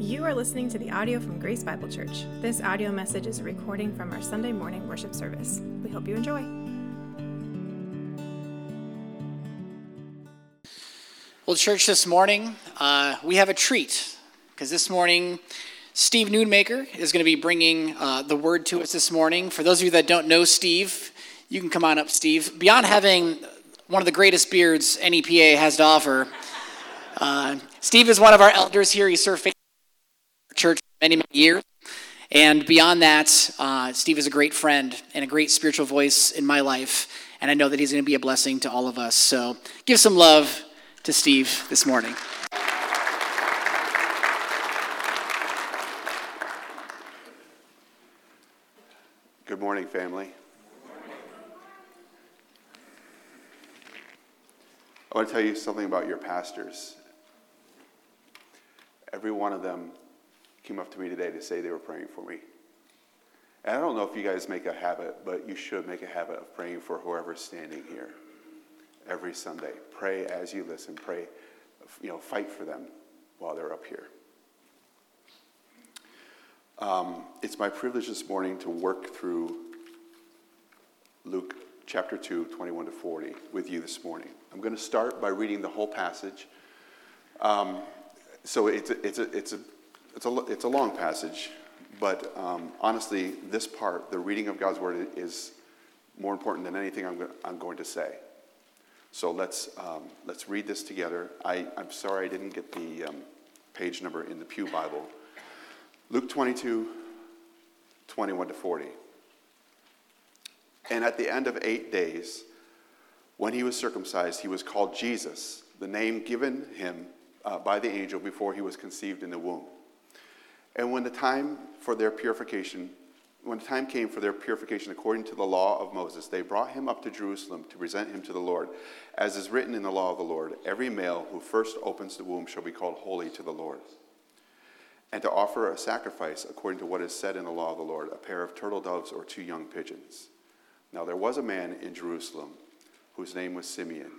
You are listening to the audio from Grace Bible Church. This audio message is a recording from our Sunday morning worship service. We hope you enjoy. Well, church, this morning, we have a treat, because this morning, Steve Noonmaker is going to be bringing the word to us this morning. For those of you that don't know Steve, you can come on up, Steve. Beyond having one of the greatest beards NEPA has to offer, Steve is one of our elders here. He served church for many, many years. And beyond that, Steve is a great friend and a great spiritual voice in my life. And I know that he's going to be a blessing to all of us. So give some love to Steve this morning. Good morning, family. I want to tell you something about your pastors. Every one of them came up to me today to say they were praying for me. And I don't know if you guys make a habit, but you should make a habit of praying for whoever's standing here every Sunday. Pray as you listen. Pray, fight for them while they're up here. It's my privilege this morning to work through Luke chapter 2, 21 to 40 with you this morning. I'm going to start by reading the whole passage. So it's a long passage, but honestly, this part, the reading of God's word, is more important than anything I'm going to say. So let's read this together. I'm sorry I didn't get the page number in the Pew Bible. Luke 22, 21 to 40. And at the end of 8 days, when he was circumcised, he was called Jesus, the name given him by the angel before he was conceived in the womb. And when the time came for their purification according to the law of Moses, they brought him up to Jerusalem to present him to the Lord. As is written in the law of the Lord, every male who first opens the womb shall be called holy to the Lord. And to offer a sacrifice according to what is said in the law of the Lord, a pair of turtle doves or 2 young pigeons. Now there was a man in Jerusalem whose name was Simeon.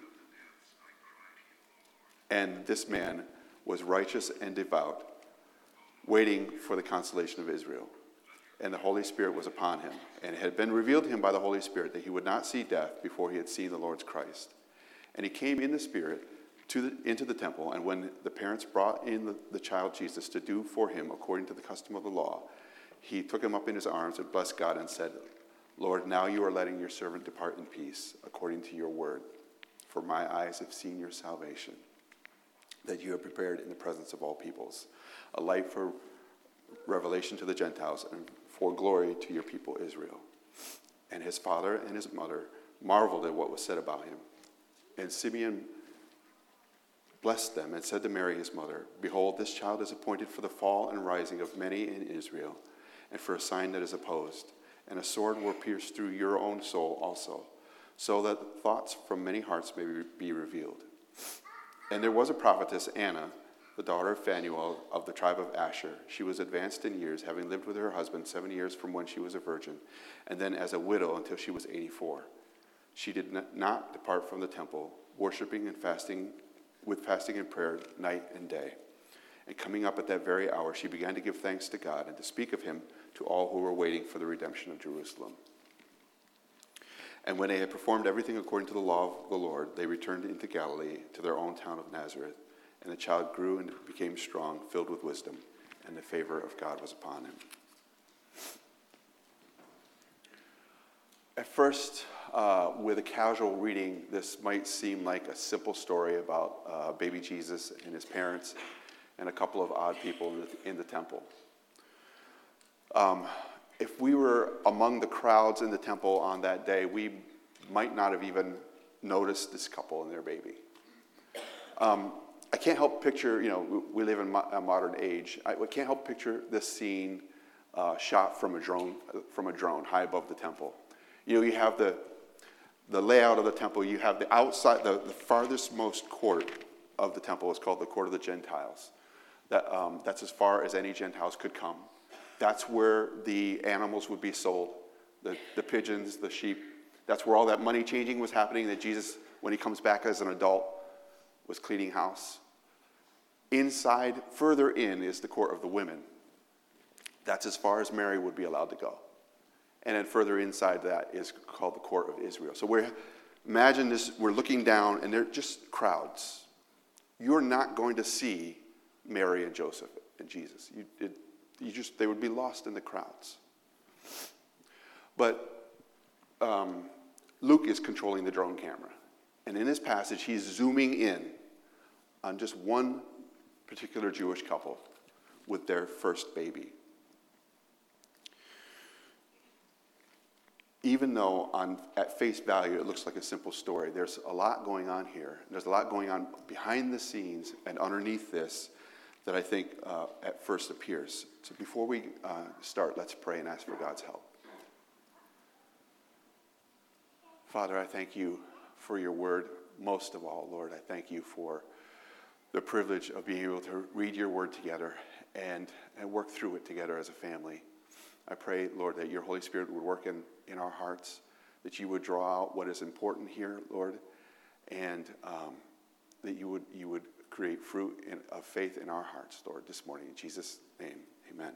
And this man was righteous and devout, waiting for the consolation of Israel. And the Holy Spirit was upon him. And it had been revealed to him by the Holy Spirit that he would not see death before he had seen the Lord's Christ. And he came in the Spirit into the temple, and when the parents brought in the child Jesus to do for him according to the custom of the law, he took him up in his arms and blessed God and said, Lord, now you are letting your servant depart in peace according to your word. For my eyes have seen your salvation, that you have prepared in the presence of all peoples, a light for revelation to the Gentiles and for glory to your people Israel. And his father and his mother marveled at what was said about him. And Simeon blessed them and said to Mary his mother, Behold, this child is appointed for the fall and rising of many in Israel, and for a sign that is opposed. And a sword will pierce through your own soul also, so that thoughts from many hearts may be revealed. And there was a prophetess, Anna, the daughter of Phanuel of the tribe of Asher. She was advanced in years, having lived with her husband 7 years from when she was a virgin, and then as a widow until she was 84. She did not depart from the temple, worshiping and fasting and prayer night and day. And coming up at that very hour, she began to give thanks to God and to speak of him to all who were waiting for the redemption of Jerusalem. And when they had performed everything according to the law of the Lord, they returned into Galilee to their own town of Nazareth. And the child grew and became strong, filled with wisdom, and the favor of God was upon him. At first, with a casual reading, this might seem like a simple story about baby Jesus and his parents and a couple of odd people in the temple. If we were among the crowds in the temple on that day, we might not have even noticed this couple and their baby. I can't help picture, we live in a modern age. I can't help picture this scene shot from a drone high above the temple. You have the layout of the temple. You have the outside, the farthest most court of the temple is called the court of the Gentiles. That's as far as any Gentiles could come. That's where the animals would be sold, the pigeons, the sheep. That's where all that money changing was happening, that Jesus, when he comes back as an adult, was cleaning house. Inside, further in, is the court of the women. That's as far as Mary would be allowed to go. And then further inside that is called the court of Israel. So imagine this, we're looking down and they're just crowds. You're not going to see Mary and Joseph and Jesus. They would be lost in the crowds. But Luke is controlling the drone camera. And in this passage, he's zooming in on just one particular Jewish couple with their first baby. Even though at face value it looks like a simple story, there's a lot going on here. There's a lot going on behind the scenes and underneath this that I think at first appears. So before we start, let's pray and ask for God's help. Father, I thank you for your word. Most of all, Lord, I thank you for the privilege of being able to read your word together and work through it together as a family. I pray, Lord, that your Holy Spirit would work in our hearts, that you would draw out what is important here, Lord, and that you would create fruit of faith in our hearts, Lord, this morning. In Jesus' name, amen.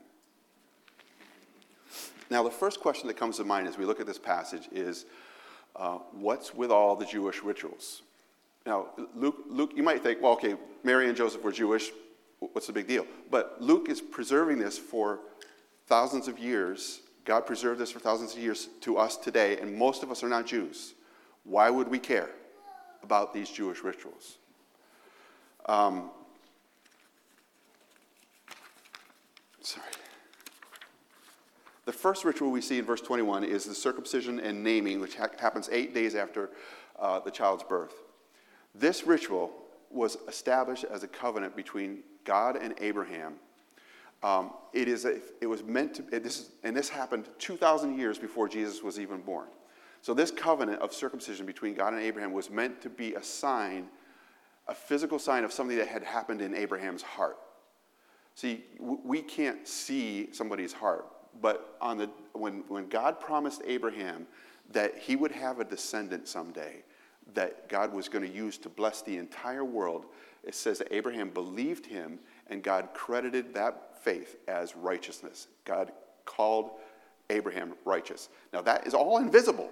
Now, the first question that comes to mind as we look at this passage is, what's with all the Jewish rituals? Now, Luke, you might think, well, okay, Mary and Joseph were Jewish. What's the big deal? But Luke is preserving this for thousands of years. God preserved this for thousands of years to us today, and most of us are not Jews. Why would we care about these Jewish rituals? The first ritual we see in verse 21 is the circumcision and naming, which happens 8 days after the child's birth. This ritual was established as a covenant between God and Abraham. This happened 2,000 years before Jesus was even born. So this covenant of circumcision between God and Abraham was meant to be a sign, a physical sign of something that had happened in Abraham's heart. See, we can't see somebody's heart, but when God promised Abraham that he would have a descendant someday that God was going to use to bless the entire world, it says that Abraham believed him and God credited that faith as righteousness. God called Abraham righteous. Now that is all invisible.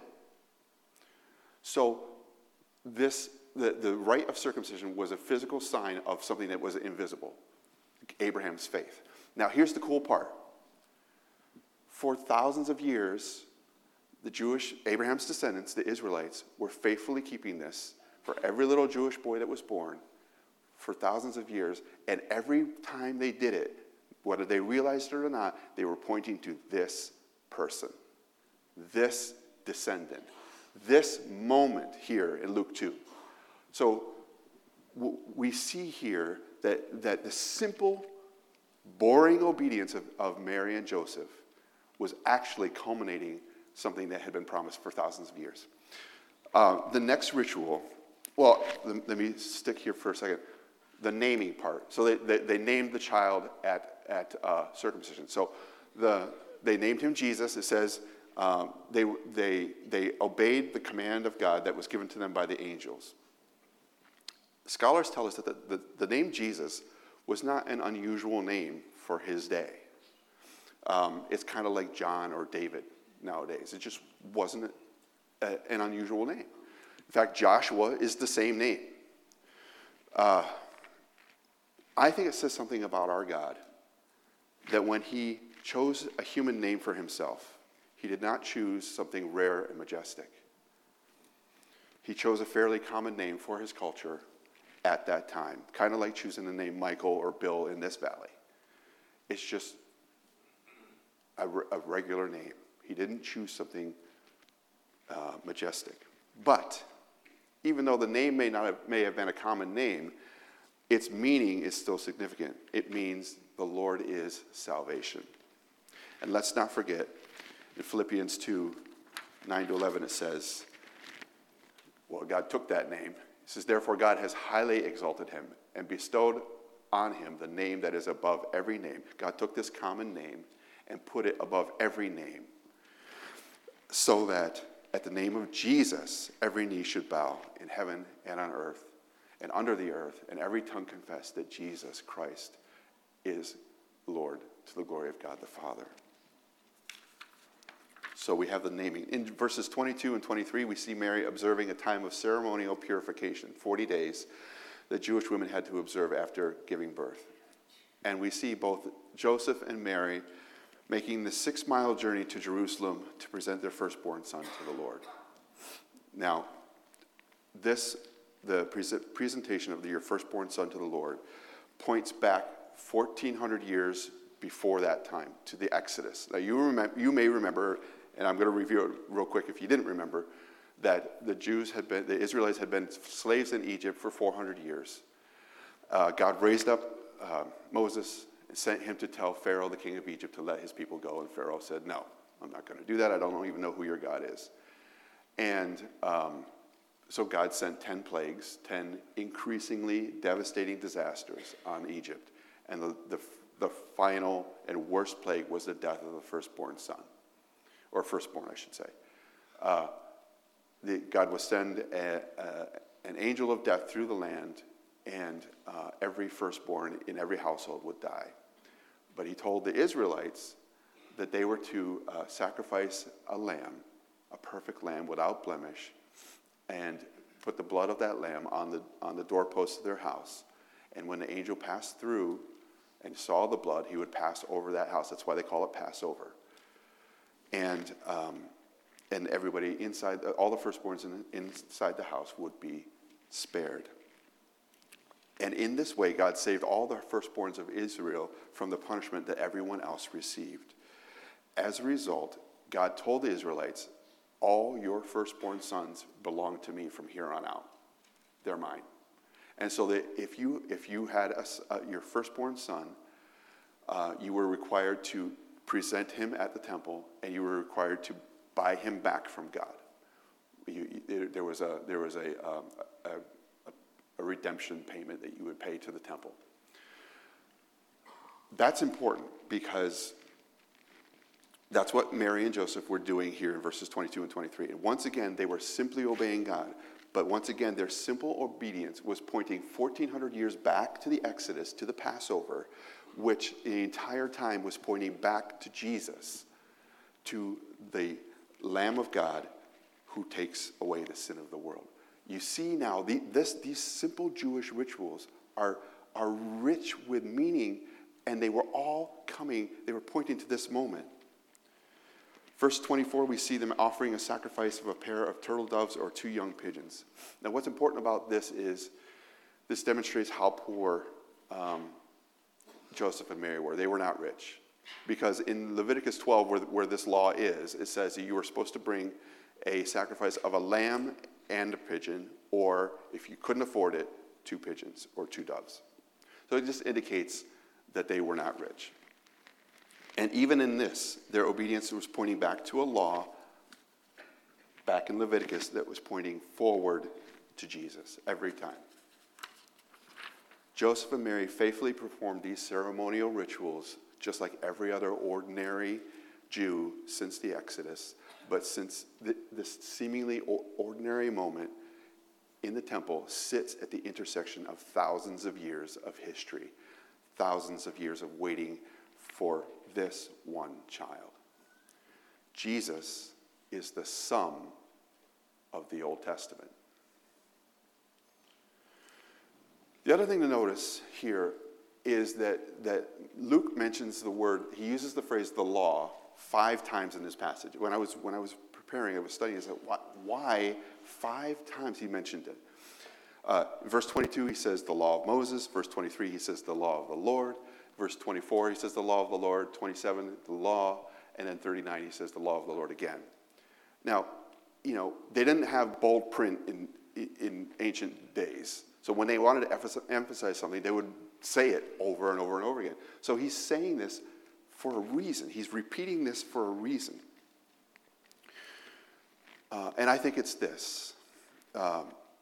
So the rite of circumcision was a physical sign of something that was invisible, Abraham's faith. Now here's the cool part. For thousands of years, Abraham's descendants, the Israelites, were faithfully keeping this for every little Jewish boy that was born for thousands of years. And every time they did it, whether they realized it or not, they were pointing to this person, this descendant, this moment here in Luke 2. So we see here that the simple, boring obedience of Mary and Joseph was actually culminating something that had been promised for thousands of years. The next ritual, let me stick here for a second. The naming part. So they named the child at circumcision. So they named him Jesus. It says they obeyed the command of God that was given to them by the angels. Scholars tell us that the name Jesus was not an unusual name for his day. It's kind of like John or David nowadays. It just wasn't an unusual name. In fact, Joshua is the same name. I think it says something about our God that when he chose a human name for himself, he did not choose something rare and majestic. He chose a fairly common name for his culture at that time, kind of like choosing the name Michael or Bill in this valley. It's just a regular name. He didn't choose something majestic. But even though the name may have been a common name, its meaning is still significant. It means the Lord is salvation. And let's not forget, in Philippians 2, 9-11, it says, God took that name. It says, therefore God has highly exalted him and bestowed on him the name that is above every name. God took this common name and put it above every name, so that at the name of Jesus, every knee should bow in heaven and on earth and under the earth, and every tongue confess that Jesus Christ is Lord, to the glory of God the Father. So we have the naming. In verses 22 and 23, we see Mary observing a time of ceremonial purification, 40 days that Jewish women had to observe after giving birth. And we see both Joseph and Mary making the 6-mile journey to Jerusalem to present their firstborn son to the Lord. Now, the presentation of your firstborn son to the Lord points back 1,400 years before that time to the Exodus. Now, you may remember, and I'm going to review it real quick if you didn't remember, that the Israelites had been slaves in Egypt for 400 years. God raised up Moses and sent him to tell Pharaoh, the king of Egypt, to let his people go. And Pharaoh said, no, I'm not going to do that. I don't even know who your God is. And so God sent 10 plagues, 10 increasingly devastating disasters on Egypt. And the final and worst plague was the death of the firstborn son, or firstborn, I should say. God would send an angel of death through the land, and every firstborn in every household would die. But he told the Israelites that they were to sacrifice a lamb, a perfect lamb without blemish, and put the blood of that lamb on the doorposts of their house. And when the angel passed through and saw the blood, he would pass over that house. That's why they call it Passover. And everybody inside, all the firstborns inside the house would be spared. And in this way, God saved all the firstborns of Israel from the punishment that everyone else received. As a result, God told the Israelites, all your firstborn sons belong to me from here on out. They're mine. And so that if you had your firstborn son, you were required to present him at the temple, and you were required to buy him back from God. There was a redemption payment that you would pay to the temple. That's important because that's what Mary and Joseph were doing here in verses 22 and 23. And once again, they were simply obeying God. But once again, their simple obedience was pointing 1,400 years back to the Exodus, to the Passover, which the entire time was pointing back to Jesus, to the Lamb of God who takes away the sin of the world. You see now, these simple Jewish rituals are rich with meaning, and they were pointing to this moment. Verse 24, we see them offering a sacrifice of a pair of turtle doves or 2 young pigeons. Now, what's important about this is this demonstrates how poor Joseph and Mary were. They were not rich. Because in Leviticus 12, where this law is, it says that you were supposed to bring a sacrifice of a lamb and a pigeon, or if you couldn't afford it, 2 pigeons or 2 doves. So it just indicates that they were not rich. And even in this, their obedience was pointing back to a law back in Leviticus that was pointing forward to Jesus every time. Joseph and Mary faithfully performed these ceremonial rituals just like every other ordinary Jew since the Exodus. But since this seemingly ordinary moment in the temple sits at the intersection of thousands of years of history, thousands of years of waiting for this one child. Jesus is the sum of the Old Testament. The other thing to notice here is that Luke mentions he uses the phrase the law 5 times in this passage. When I was preparing, I was studying, I said, why 5 times he mentioned it? Verse 22, he says the law of Moses. Verse 23, he says the law of the Lord. Verse 24, he says the law of the Lord. 27, the law. And then 39, he says the law of the Lord again. Now, they didn't have bold print in ancient days. So when they wanted to emphasize something, they would say it over and over and over again. So he's saying this for a reason. He's repeating this for a reason. And I think it's this. I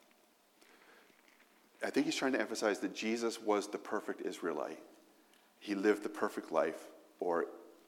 think he's trying to emphasize that Jesus was the perfect Israelite. He lived the perfect life, or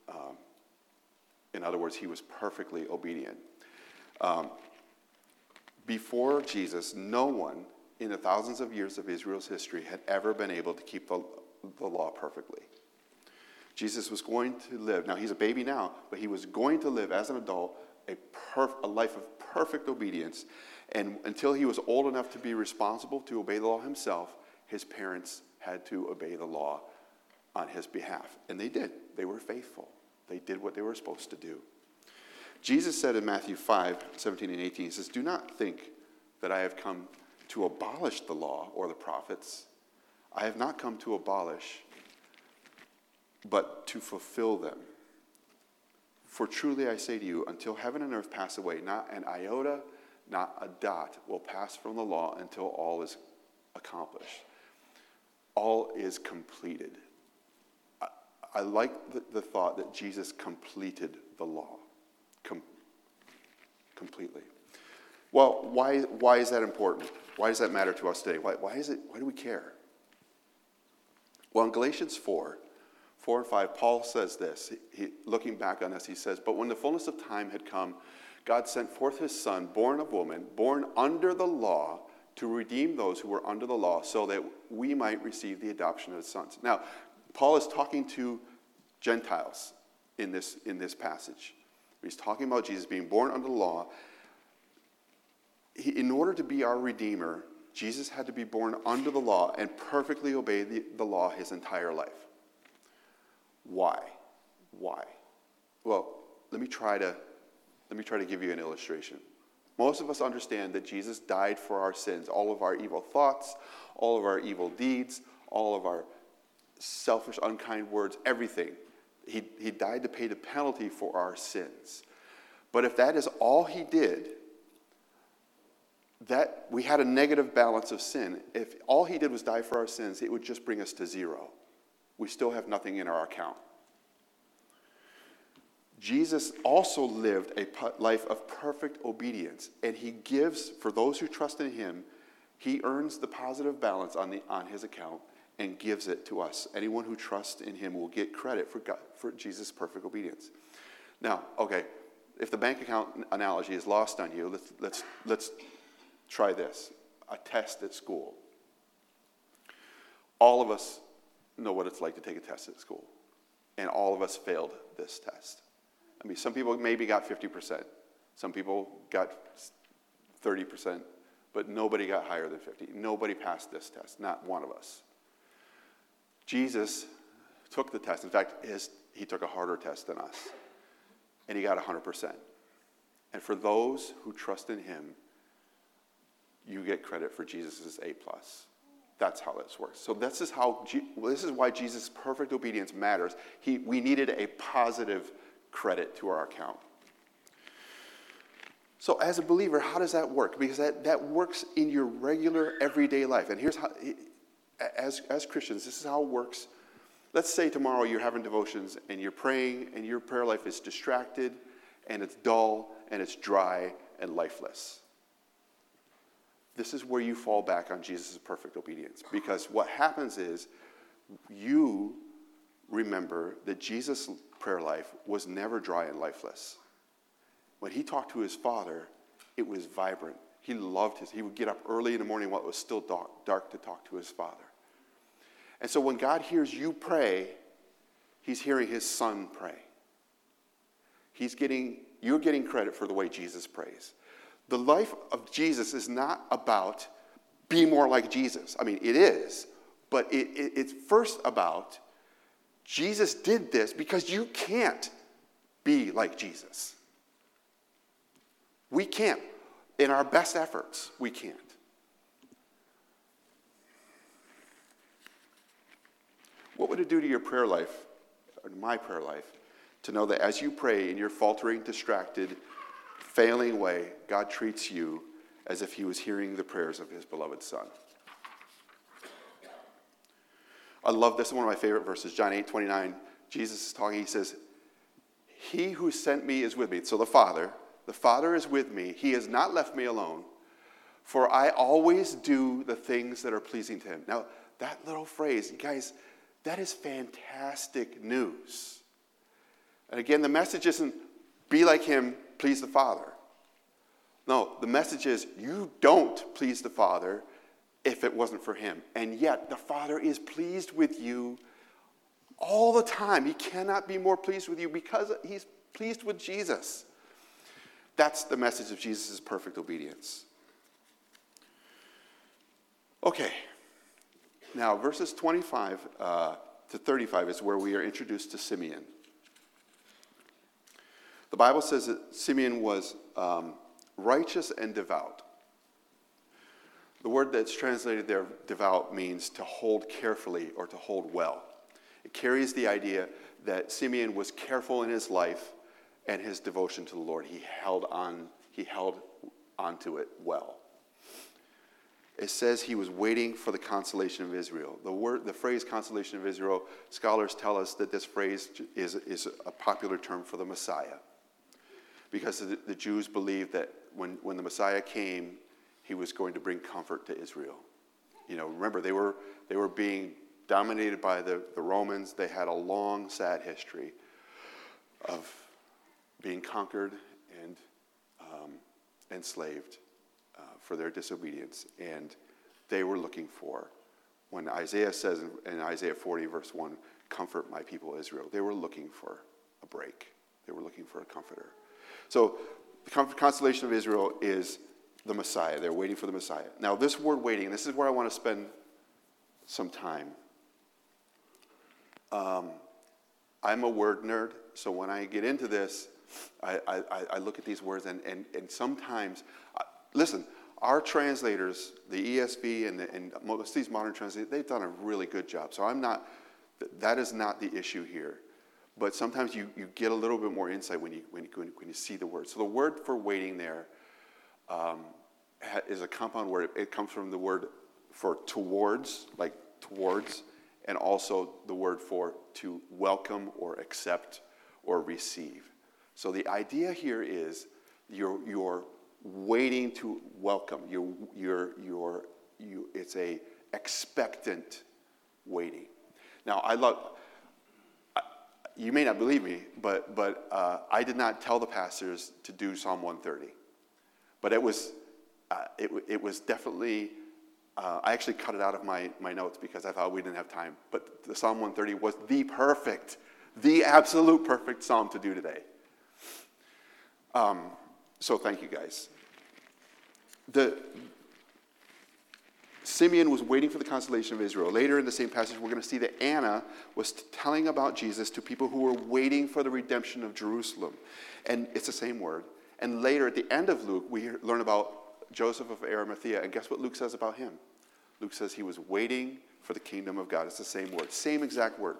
in other words, he was perfectly obedient. Before Jesus, no one in the thousands of years of Israel's history had ever been able to keep the law perfectly. Jesus was going to live, now he's a baby now, but he was going to live as an adult a life of perfect obedience. And until he was old enough to be responsible to obey the law himself, his parents had to obey the law on his behalf. And they did. They were faithful. They did what they were supposed to do. Jesus said in Matthew 5:17 and 18, he says, "Do not think that I have come to abolish the law or the prophets. I have not come to abolish, but to fulfill them. For truly I say to you, until heaven and earth pass away, not an iota, not a dot will pass from the law until all is accomplished." All is completed. I like the thought that Jesus completed the law completely. Well, why is that important? Why does that matter to us today? Why do we care? Well, in Galatians 4 and 5, Paul says this. Looking back on this, he says, "But when the fullness of time had come, God sent forth his son, born of woman, born under the law, to redeem those who were under the law, so that we might receive the adoption of sons." Now, Paul is talking to Gentiles in this passage. He's talking about Jesus being born under the law. In order to be our Redeemer, Jesus had to be born under the law and perfectly obey the law his entire life. Why? Well, let me try to give you an illustration. Most of us understand that Jesus died for our sins, all of our evil thoughts, all of our evil deeds, all of our selfish, unkind words, everything. He died to pay the penalty for our sins. But if that is all he did, that we had a negative balance of sin. If all he did was die for our sins, it would just bring us to zero. We still have nothing in our account. Jesus also lived a life of perfect obedience, and he gives, for those who trust in him, he earns the positive balance on his account and gives it to us. Anyone who trusts in him will get credit for Jesus' perfect obedience. Now, okay, if the bank account analogy is lost on you, let's try this. A test at school. All of us know what it's like to take a test at school, and all of us failed this test. I mean, some people maybe got 50%. Some people got 30%, but nobody got higher than 50. Nobody passed this test, not one of us. Jesus took the test. In fact, he took a harder test than us, and he got 100%. And for those who trust in him, you get credit for Jesus' A+. That's how this works. So this is why Jesus' perfect obedience matters. We needed a positive credit to our account. So as a believer, how does that work? Because that works in your regular everyday life. And here's how, as Christians, this is how it works. Let's say tomorrow you're having devotions and you're praying and your prayer life is distracted and it's dull and it's dry and lifeless. This is where you fall back on Jesus' perfect obedience. Because what happens is you remember that Jesus' prayer life was never dry and lifeless. When he talked to his Father, it was vibrant. He would get up early in the morning while it was still dark to talk to his Father. And so when God hears you pray, he's hearing his Son pray. You're getting credit for the way Jesus prays. The life of Jesus is not about be more like Jesus. I mean, it is, but it's first about Jesus did this because you can't be like Jesus. We can't. In our best efforts, we can't. What would it do to your prayer life, or my prayer life, to know that as you pray in your faltering, distracted, failing way, God treats you as if he was hearing the prayers of his beloved Son? I love this, one of my favorite verses, John 8:29. Jesus is talking, he says, "He who sent me is with me." So the Father is with me. He has not left me alone, for I always do the things that are pleasing to him. Now, that little phrase, guys, that is fantastic news. And again, the message isn't be like him, please the Father. No, the message is you don't please the Father if it wasn't for him. And yet the Father is pleased with you all the time. He cannot be more pleased with you because he's pleased with Jesus. That's the message of Jesus' perfect obedience. Okay. Now, verses 25 to 35 is where we are introduced to Simeon. The Bible says that Simeon was righteous and devout. The word that's translated there, devout, means to hold carefully or to hold well. It carries the idea that Simeon was careful in his life and his devotion to the Lord. He held onto it well. It says he was waiting for the consolation of Israel. The phrase consolation of Israel, scholars tell us that this phrase is a popular term for the Messiah. Because the Jews believed that when the Messiah came, he was going to bring comfort to Israel. You know, remember, they were being dominated by the Romans. They had a long, sad history of being conquered and enslaved for their disobedience. And they were looking for, when Isaiah says in Isaiah 40, verse 1, comfort my people Israel, they were looking for a break. They were looking for a comforter. So the consolation of Israel is the Messiah. They're waiting for the Messiah. Now, this word waiting, this is where I want to spend some time. I'm a word nerd, so when I get into this, I look at these words, and sometimes, listen, our translators, the ESV and most of these modern translators, they've done a really good job. So that is not the issue here. But sometimes you get a little bit more insight when you see the word. So the word for waiting there is a compound word. It comes from the word for towards, like towards, and also the word for to welcome or accept or receive. So the idea here is you're waiting to welcome. It's a expectant waiting. Now you may not believe me, but I did not tell the pastors to do Psalm 130. But it was definitely, I actually cut it out of my notes because I thought we didn't have time. But the Psalm 130 was the absolute perfect psalm to do today. So thank you guys. Simeon was waiting for the consolation of Israel. Later in the same passage, we're going to see that Anna was telling about Jesus to people who were waiting for the redemption of Jerusalem. And it's the same word. And later, at the end of Luke, we learn about Joseph of Arimathea. And guess what Luke says about him? Luke says he was waiting for the kingdom of God. It's the same word, same exact word.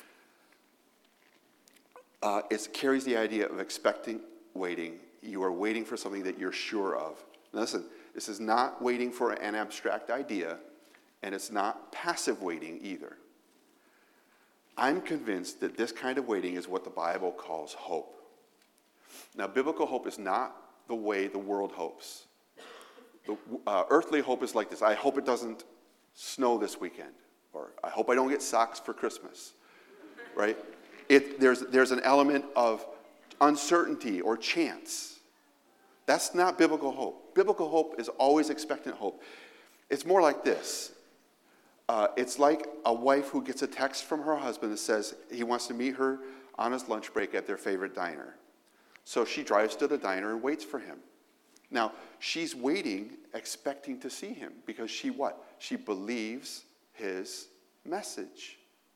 It carries the idea of expecting, waiting. You are waiting for something that you're sure of. Now listen, this is not waiting for an abstract idea, and it's not passive waiting either. I'm convinced that this kind of waiting is what the Bible calls hope. Now, biblical hope is not the way the world hopes. Earthly hope is like this. I hope it doesn't snow this weekend, or I hope I don't get socks for Christmas, right? There's an element of uncertainty or chance. That's not biblical hope. Biblical hope is always expectant hope. It's more like this. It's like a wife who gets a text from her husband that says he wants to meet her on his lunch break at their favorite diner. So she drives to the diner and waits for him. Now, she's waiting, expecting to see him, because she what? She believes his message.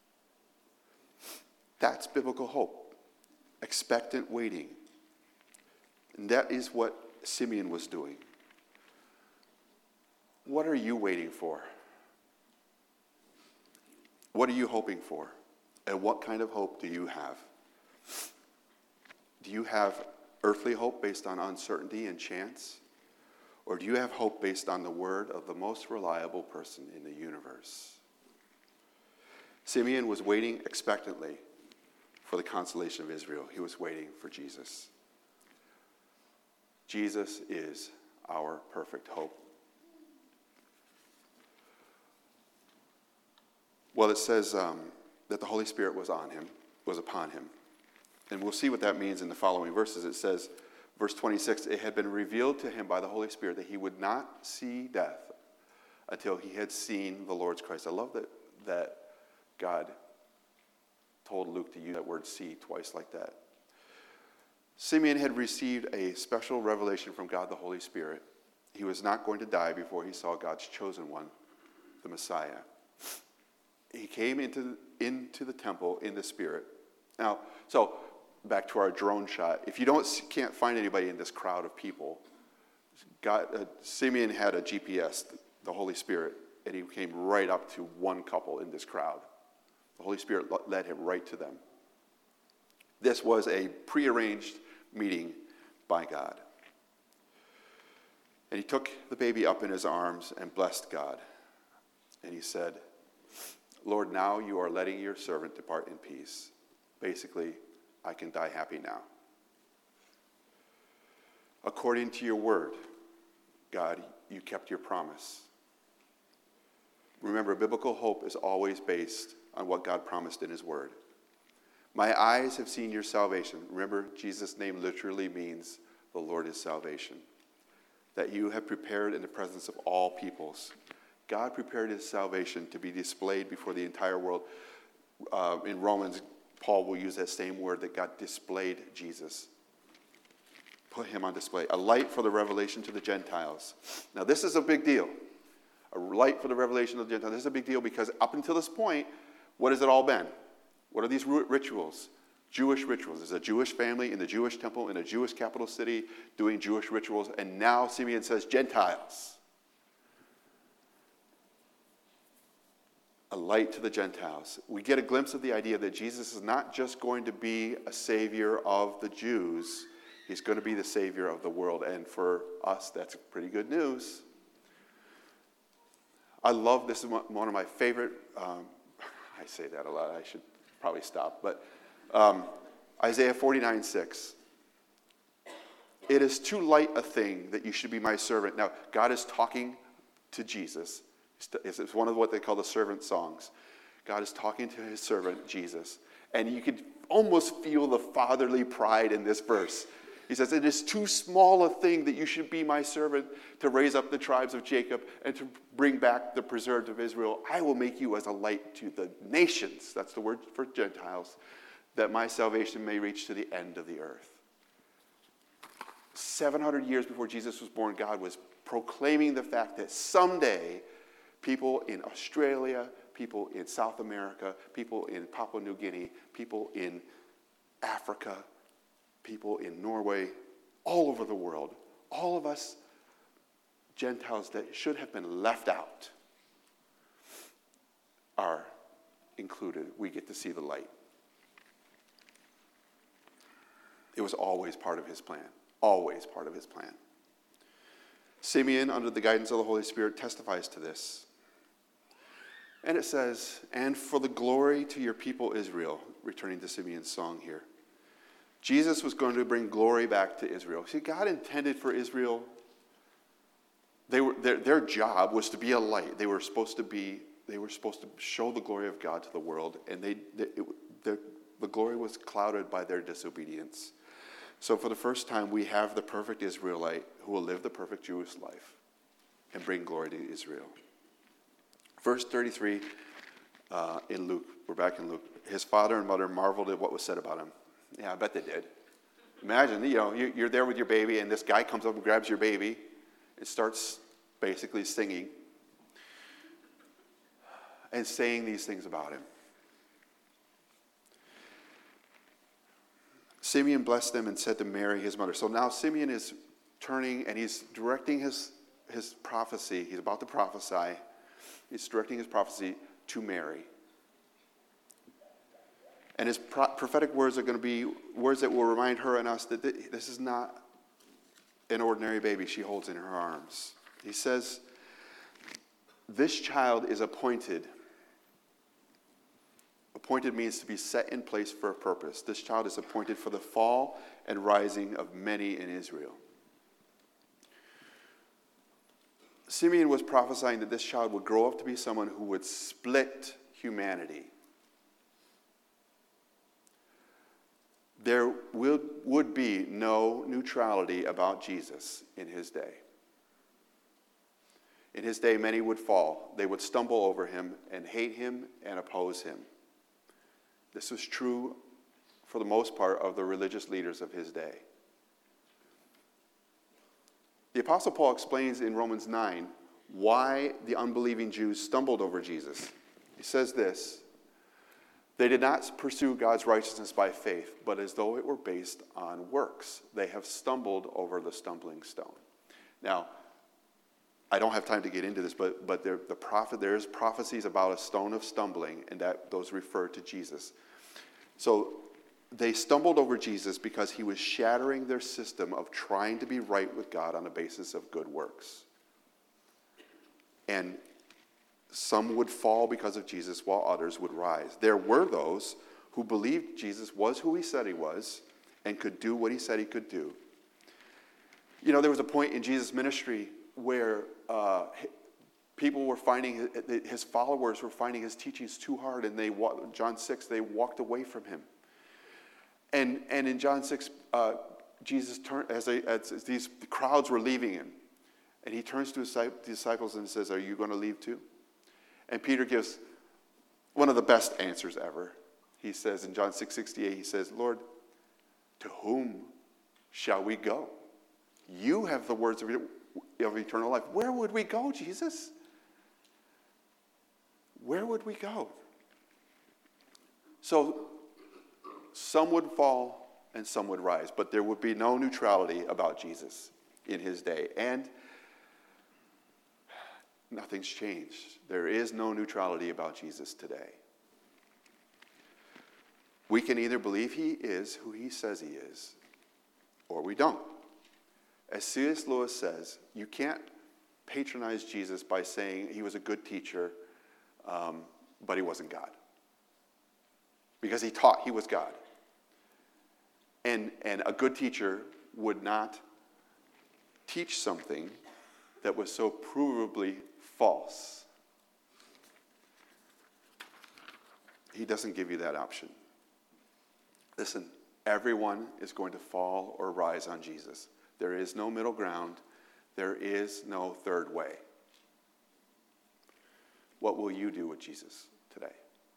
That's biblical hope. Expectant waiting. And that is what Simeon was doing. What are you waiting for? What are you hoping for? And what kind of hope do you have? Do you have earthly hope based on uncertainty and chance? Or do you have hope based on the word of the most reliable person in the universe? Simeon was waiting expectantly for the consolation of Israel. He was waiting for Jesus. Jesus is our perfect hope. Well, it says that the Holy Spirit was upon him. And we'll see what that means in the following verses. It says, verse 26, it had been revealed to him by the Holy Spirit that he would not see death until he had seen the Lord's Christ. I love that God told Luke to use that word see twice like that. Simeon had received a special revelation from God the Holy Spirit. He was not going to die before he saw God's chosen one, the Messiah. He came into the temple in the Spirit. Now, so back to our drone shot. If you can't find anybody in this crowd of people, Simeon had a GPS, the Holy Spirit, and he came right up to one couple in this crowd. The Holy Spirit led him right to them. This was a prearranged meeting by God. And he took the baby up in his arms and blessed God. And he said, Lord, now you are letting your servant depart in peace. Basically, I can die happy now. According to your word, God, you kept your promise. Remember, biblical hope is always based on what God promised in his word. My eyes have seen your salvation. Remember, Jesus' name literally means the Lord is salvation. That you have prepared in the presence of all peoples. God prepared his salvation to be displayed before the entire world. In Romans, Paul will use that same word, that God displayed Jesus. Put him on display. A light for the revelation to the Gentiles. Now this is a big deal. A light for the revelation of the Gentiles. This is a big deal because up until this point, what has it all been? What are these rituals? Jewish rituals. There's a Jewish family in the Jewish temple in a Jewish capital city doing Jewish rituals. And now Simeon says Gentiles. A light to the Gentiles. We get a glimpse of the idea that Jesus is not just going to be a savior of the Jews. He's going to be the savior of the world. And for us, that's pretty good news. I love, this is one of my favorite, I say that a lot, I should probably stop, but Isaiah 49:6. It is too light a thing that you should be my servant. Now, God is talking to Jesus. It's one of what they call the servant songs. God is talking to his servant, Jesus. And you could almost feel the fatherly pride in this verse. He says, it is too small a thing that you should be my servant to raise up the tribes of Jacob and to bring back the preserved of Israel. I will make you as a light to the nations. That's the word for Gentiles. That my salvation may reach to the end of the earth. 700 years before Jesus was born, God was proclaiming the fact that someday people in Australia, people in South America, people in Papua New Guinea, people in Africa, people in Norway, all over the world, all of us Gentiles that should have been left out are included. We get to see the light. It was always part of his plan. Always part of his plan. Simeon, under the guidance of the Holy Spirit, testifies to this. And it says, and for the glory to your people Israel, returning to Simeon's song here. Jesus was going to bring glory back to Israel. See, God intended for Israel, their job was to be a light. They were supposed to show the glory of God to the world, and the glory was clouded by their disobedience. So for the first time, we have the perfect Israelite who will live the perfect Jewish life and bring glory to Israel. Verse 33 in Luke, we're back in Luke. His father and mother marveled at what was said about him. Yeah, I bet they did. Imagine, you're there with your baby, and this guy comes up and grabs your baby and starts basically singing and saying these things about him. Simeon blessed them and said to Mary, his mother. So now Simeon is turning and he's directing his prophecy. He's about to prophesy. He's directing his prophecy to Mary. And his prophetic words are going to be words that will remind her and us that this is not an ordinary baby she holds in her arms. He says, this child is appointed. Appointed means to be set in place for a purpose. This child is appointed for the fall and rising of many in Israel. Simeon was prophesying that this child would grow up to be someone who would split humanity. There would be no neutrality about Jesus in his day. In his day, many would fall. They would stumble over him and hate him and oppose him. This was true, for the most part, of the religious leaders of his day. The Apostle Paul explains in Romans 9 why the unbelieving Jews stumbled over Jesus. He says this: they did not pursue God's righteousness by faith, but as though it were based on works. They have stumbled over the stumbling stone. Now, I don't have time to get into this, but there's prophecies about a stone of stumbling, and that those refer to Jesus. So they stumbled over Jesus because he was shattering their system of trying to be right with God on the basis of good works. And some would fall because of Jesus, while others would rise. There were those who believed Jesus was who he said he was and could do what he said he could do. You know, there was a point in Jesus' ministry where people were finding, his followers were finding his teachings too hard, and John 6, they walked away from him. And in John 6, Jesus turned, as these crowds were leaving him, and he turns to his disciples and says, "Are you going to leave too?" And Peter gives one of the best answers ever. He says in John 6:68, he says, "Lord, to whom shall we go? You have the words of eternal life. Where would we go, Jesus? Where would we go?" So some would fall and some would rise, but there would be no neutrality about Jesus in his day. And nothing's changed. There is no neutrality about Jesus today. We can either believe he is who he says he is, or we don't. As C.S. Lewis says, you can't patronize Jesus by saying he was a good teacher, but he wasn't God. Because he taught he was God. And a good teacher would not teach something that was so provably false. He doesn't give you that option. Listen, everyone is going to fall or rise on Jesus. There is no middle ground. There is no third way. What will you do with Jesus today?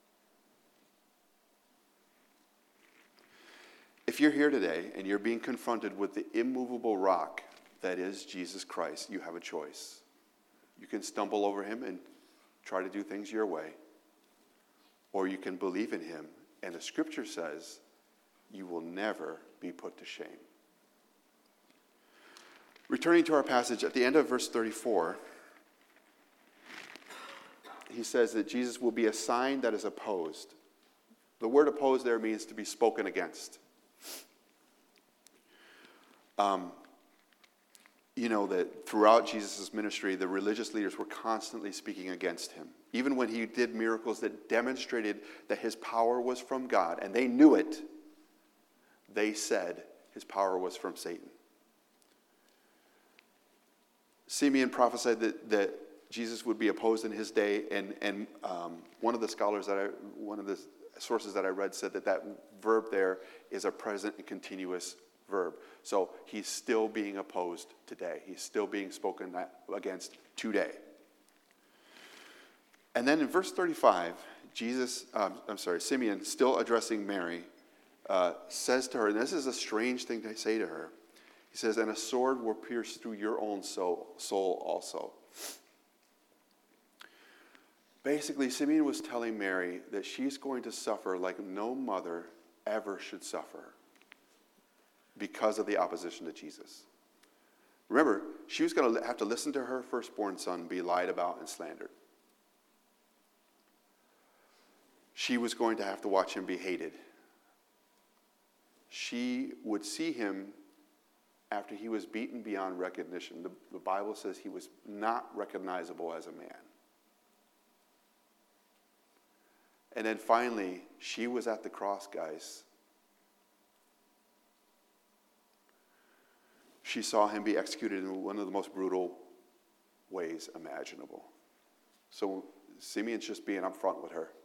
If you're here today and you're being confronted with the immovable rock that is Jesus Christ, you have a choice. You can stumble over him and try to do things your way, or you can believe in him, and the scripture says you will never be put to shame. Returning to our passage, at the end of verse 34, he says that Jesus will be a sign that is opposed. The word opposed there means to be spoken against. You know that throughout Jesus' ministry, the religious leaders were constantly speaking against him. Even when he did miracles that demonstrated that his power was from God, and they knew it, they said his power was from Satan. Simeon prophesied that Jesus would be opposed in his day, and one of the sources that I read said that verb there is a present and continuous verb. So he's still being opposed today. He's still being spoken against today. And then in verse 35, Simeon, still addressing Mary, says to her, and this is a strange thing to say to her, he says, "And a sword will pierce through your own soul also." Basically, Simeon was telling Mary that she's going to suffer like no mother ever should suffer because of the opposition to Jesus. Remember, she was going to have to listen to her firstborn son be lied about and slandered. She was going to have to watch him be hated. She would see him after he was beaten beyond recognition. The Bible says he was not recognizable as a man. And then finally, she was at the cross, guys. She saw him be executed in one of the most brutal ways imaginable. So Simeon's just being upfront with her.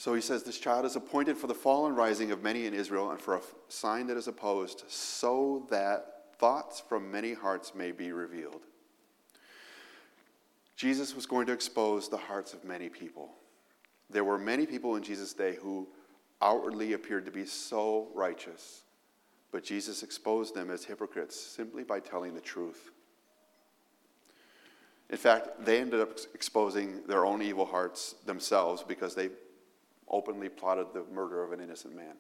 So he says, this child is appointed for the fall and rising of many in Israel and for a sign that is opposed, so that thoughts from many hearts may be revealed. Jesus was going to expose the hearts of many people. There were many people in Jesus' day who outwardly appeared to be so righteous, but Jesus exposed them as hypocrites simply by telling the truth. In fact, they ended up exposing their own evil hearts themselves because they openly plotted the murder of an innocent man.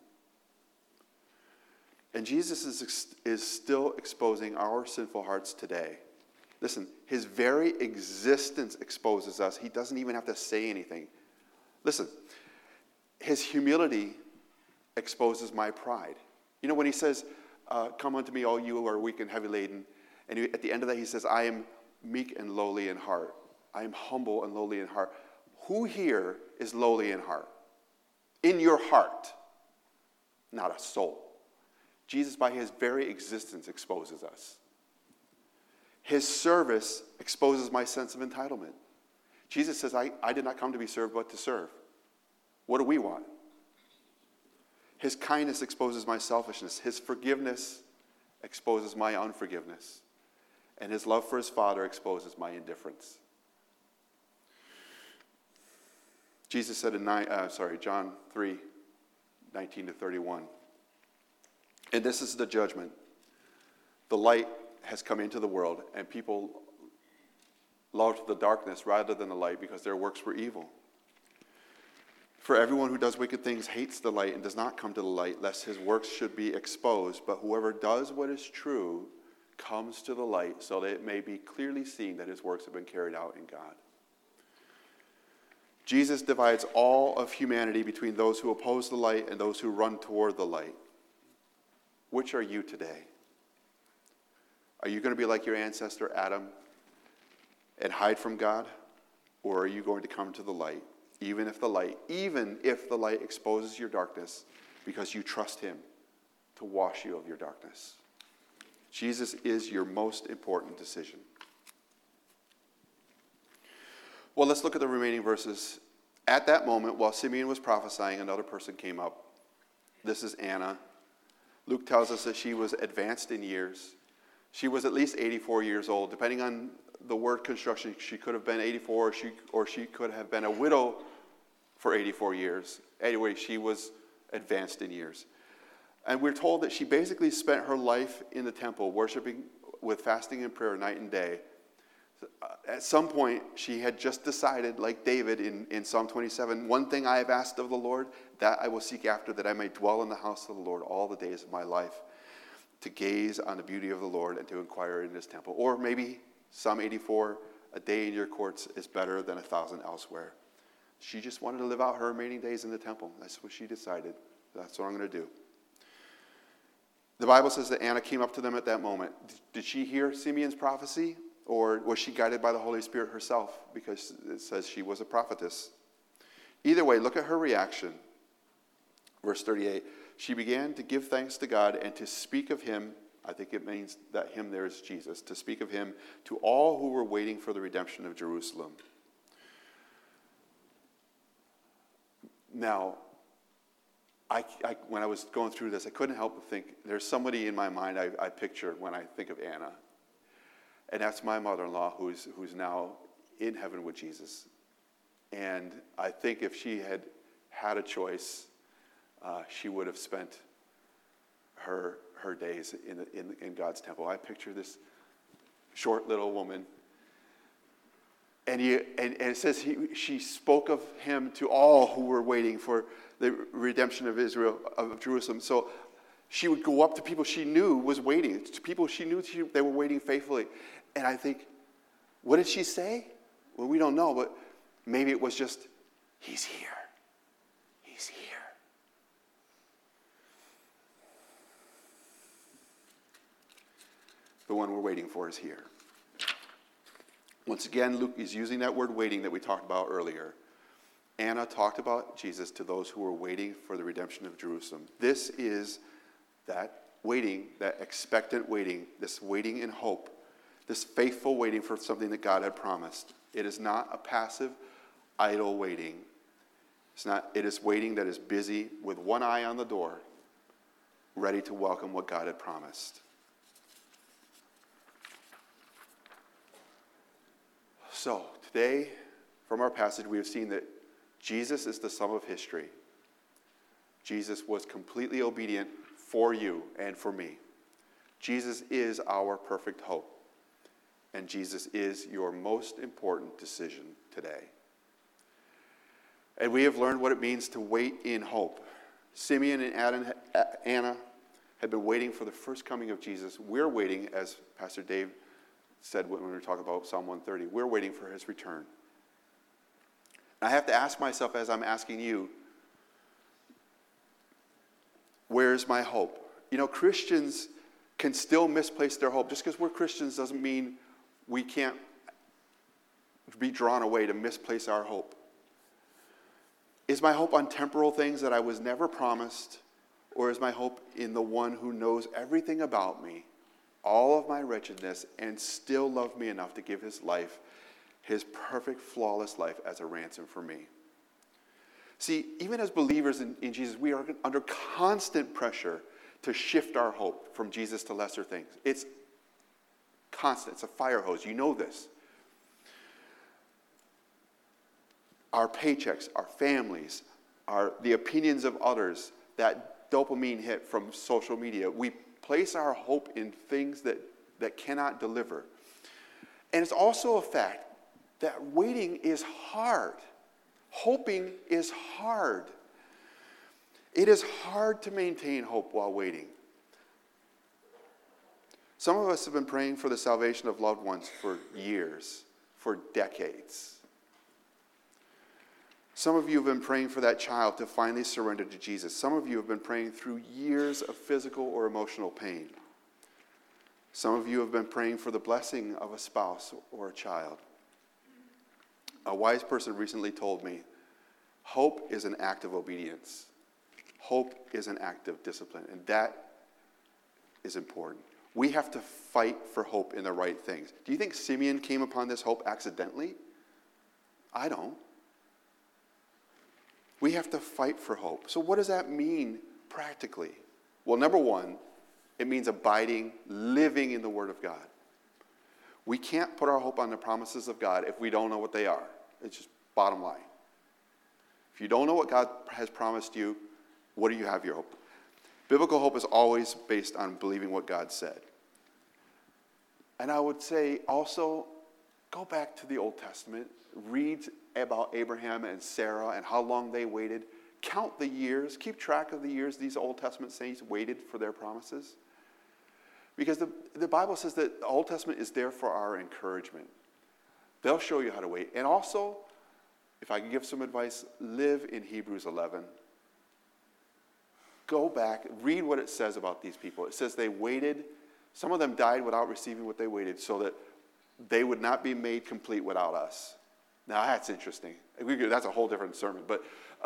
And Jesus is still exposing our sinful hearts today. Listen, his very existence exposes us. He doesn't even have to say anything. Listen, his humility exposes my pride. You know, when he says, come unto me, all you who are weak and heavy laden, and at the end of that he says, I am meek and lowly in heart. I am humble and lowly in heart. Who here is lowly in heart? In your heart, not a soul. Jesus, by his very existence, exposes us. His service exposes my sense of entitlement. Jesus says, I did not come to be served, but to serve. What do we want? His kindness exposes my selfishness. His forgiveness exposes my unforgiveness. And his love for his Father exposes my indifference. Jesus said in John 3, 19 to 31, and this is the judgment. The light has come into the world, and people loved the darkness rather than the light because their works were evil. For everyone who does wicked things hates the light and does not come to the light, lest his works should be exposed. But whoever does what is true comes to the light, so that it may be clearly seen that his works have been carried out in God. Jesus divides all of humanity between those who oppose the light and those who run toward the light. Which are you today? Are you going to be like your ancestor Adam and hide from God? Or are you going to come to the light, even if the light exposes your darkness, because you trust him to wash you of your darkness? Jesus is your most important decision. Well, let's look at the remaining verses. At that moment, while Simeon was prophesying, another person came up. This is Anna. Luke tells us that she was advanced in years. She was at least 84 years old. Depending on the word construction, she could have been 84, or she could have been a widow for 84 years. Anyway, she was advanced in years. And we're told that she basically spent her life in the temple, worshiping with fasting and prayer night and day. At some point, she had just decided, like David in Psalm 27, one thing I have asked of the Lord, that I will seek after, that I may dwell in the house of the Lord all the days of my life, to gaze on the beauty of the Lord and to inquire in his temple. Or maybe Psalm 84, a day in your courts is better than 1,000 elsewhere. She just wanted to live out her remaining days in the temple. That's what she decided. That's what I'm going to do. The Bible says that Anna came up to them at that moment. Did she hear Simeon's prophecy? Or was she guided by the Holy Spirit herself? Because it says she was a prophetess. Either way, look at her reaction. Verse 38, she began to give thanks to God and to speak of him. I think it means that him there is Jesus. To speak of him to all who were waiting for the redemption of Jerusalem. Now, when I was going through this, I couldn't help but think, there's somebody in my mind I picture when I think of Anna. And that's my mother-in-law who's now in heaven with Jesus. And I think if she had a choice, she would have spent her days in God's temple. I picture this short little woman. And it says she spoke of him to all who were waiting for the redemption of Israel, of Jerusalem. So she would go up to people she knew was waiting, to people she knew they were waiting faithfully. And I think, what did she say? Well, we don't know, but maybe it was just, he's here. He's here. The one we're waiting for is here. Once again, Luke is using that word waiting that we talked about earlier. Anna talked about Jesus to those who were waiting for the redemption of Jerusalem. This is that waiting, that expectant waiting, this waiting in hope, this faithful waiting for something that God had promised. It is not a passive, idle waiting. It is waiting that is busy with one eye on the door, ready to welcome what God had promised. So, today, from our passage, we have seen that Jesus is the sum of history. Jesus was completely obedient for you and for me. Jesus is our perfect hope. And Jesus is your most important decision today. And we have learned what it means to wait in hope. Simeon and Anna had been waiting for the first coming of Jesus. We're waiting, as Pastor Dave said when we were talking about Psalm 130, we're waiting for his return. I have to ask myself, as I'm asking you, where's my hope? You know, Christians can still misplace their hope. Just because we're Christians doesn't mean we can't be drawn away to misplace our hope. Is my hope on temporal things that I was never promised, or is my hope in the one who knows everything about me, all of my wretchedness, and still loved me enough to give his life, his perfect, flawless life, as a ransom for me? See, even as believers in Jesus, we are under constant pressure to shift our hope from Jesus to lesser things. It's constant. It's a fire hose. You know this. Our paychecks, our families, the opinions of others, that dopamine hit from social media. We place our hope in things that cannot deliver. And it's also a fact that waiting is hard. Hoping is hard. It is hard to maintain hope while waiting. Some of us have been praying for the salvation of loved ones for years, for decades. Some of you have been praying for that child to finally surrender to Jesus. Some of you have been praying through years of physical or emotional pain. Some of you have been praying for the blessing of a spouse or a child. A wise person recently told me, hope is an act of obedience. Hope is an act of discipline, and that is important. We have to fight for hope in the right things. Do you think Simeon came upon this hope accidentally? I don't. We have to fight for hope. So what does that mean practically? Well, number one, it means abiding, living in the Word of God. We can't put our hope on the promises of God if we don't know what they are. It's just bottom line. If you don't know what God has promised you, what do you have your hope? Biblical hope is always based on believing what God said. And I would say also, go back to the Old Testament, read about Abraham and Sarah and how long they waited. Count the years, keep track of the years these Old Testament saints waited for their promises. Because the Bible says that the Old Testament is there for our encouragement. They'll show you how to wait. And also, if I can give some advice, live in Hebrews 11. Go back, read what it says about these people. It says they waited. Some of them died without receiving what they waited so that they would not be made complete without us. Now, that's interesting. That's a whole different sermon. But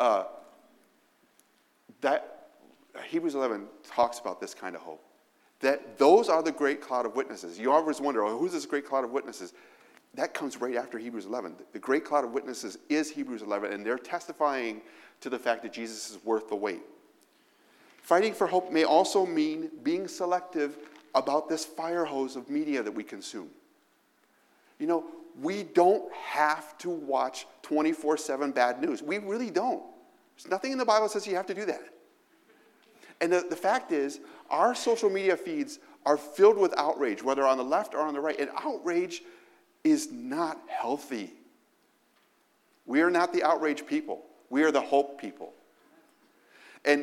that Hebrews 11 talks about this kind of hope. That those are the great cloud of witnesses. You always wonder, who's this great cloud of witnesses? That comes right after Hebrews 11. The great cloud of witnesses is Hebrews 11, and they're testifying to the fact that Jesus is worth the wait. Fighting for hope may also mean being selective about this fire hose of media that we consume. You know, we don't have to watch 24/7 bad news. We really don't. There's nothing in the Bible that says you have to do that. And the fact is, our social media feeds are filled with outrage, whether on the left or on the right. And outrage is not healthy. We are not the outrage people. We are the hope people. And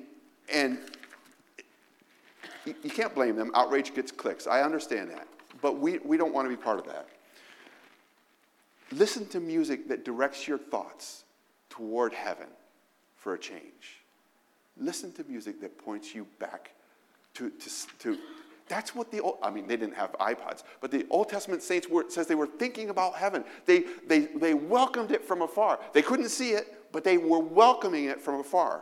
you can't blame them. Outrage gets clicks. I understand that. But we don't want to be part of that. Listen to music that directs your thoughts toward heaven for a change. Listen to music that points you back to that's what they didn't have iPods, but the Old Testament saints says they were thinking about heaven. They welcomed it from afar. They couldn't see it, but they were welcoming it from afar.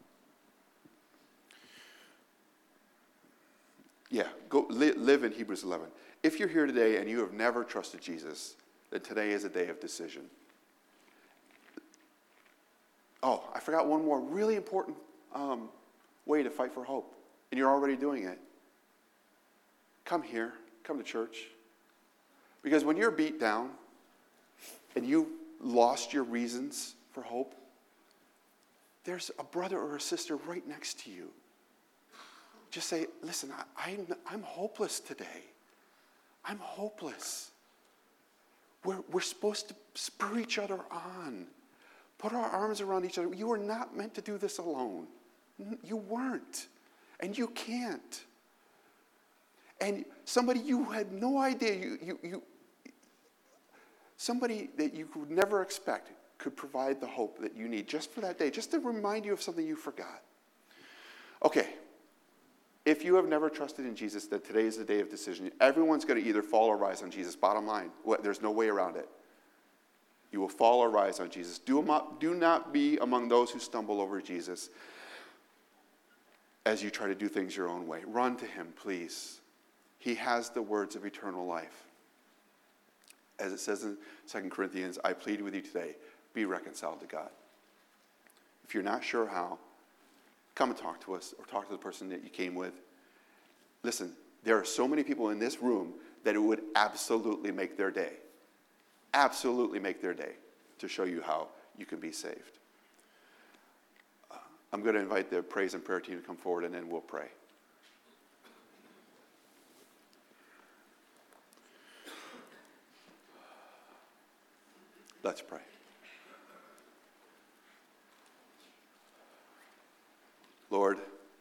Yeah, go live in Hebrews 11. If you're here today and you have never trusted Jesus, then today is a day of decision. Oh, I forgot one more really important way to fight for hope, and you're already doing it. Come here. Come to church. Because when you're beat down and you lost your reasons for hope, there's a brother or a sister right next to you. Just say, listen, I'm hopeless today. I'm hopeless. We're supposed to spur each other on. Put our arms around each other. You were not meant to do this alone. You weren't. And you can't. And somebody you had no idea, somebody that you would never expect could provide the hope that you need just for that day, just to remind you of something you forgot. Okay, if you have never trusted in Jesus, that today is the day of decision. Everyone's going to either fall or rise on Jesus. Bottom line, there's no way around it. You will fall or rise on Jesus. Do not be among those who stumble over Jesus as you try to do things your own way. Run to him, please. He has the words of eternal life. As it says in 2 Corinthians, I plead with you today, be reconciled to God. If you're not sure how, come and talk to us or talk to the person that you came with. Listen, there are so many people in this room that it would absolutely make their day. Absolutely make their day to show you how you can be saved. I'm going to invite the praise and prayer team to come forward, and then we'll pray. Let's pray. Lord,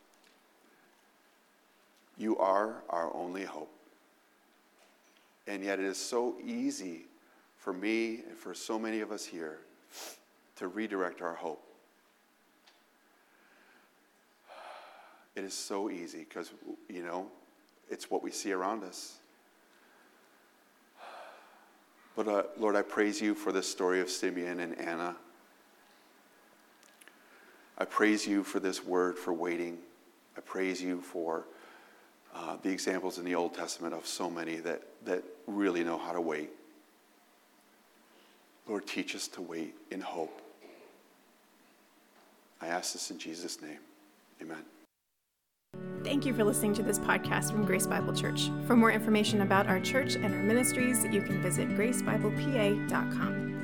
you are our only hope. And yet it is so easy for me and for so many of us here to redirect our hope. It is so easy because, it's what we see around us. But Lord, I praise you for this story of Simeon and Anna. I praise you for this word for waiting. I praise you for the examples in the Old Testament of so many that really know how to wait. Lord, teach us to wait in hope. I ask this in Jesus' name. Amen. Thank you for listening to this podcast from Grace Bible Church. For more information about our church and our ministries, you can visit gracebiblepa.com.